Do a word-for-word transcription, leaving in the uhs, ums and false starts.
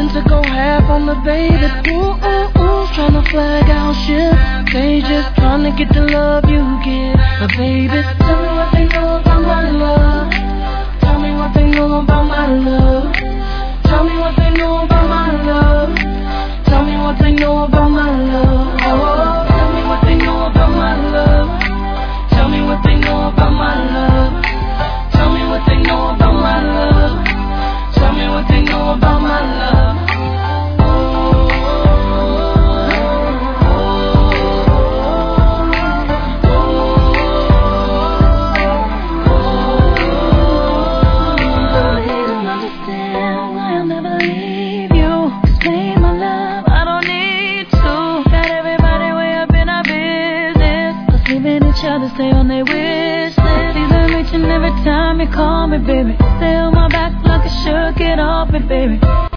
to go half on the baby. Ooh, ooh, ooh, tryna flag out shit. They just tryna get the love you get. But baby, tell me what they know about my love. Tell me what they know about my love. Tell me what they know about my love. Tell me what they know about my love. Oh, tell me what they know about my love. Tell me what they know about my love. Tell me what they know about my love. Tell me what they know about my love. Stay on their way.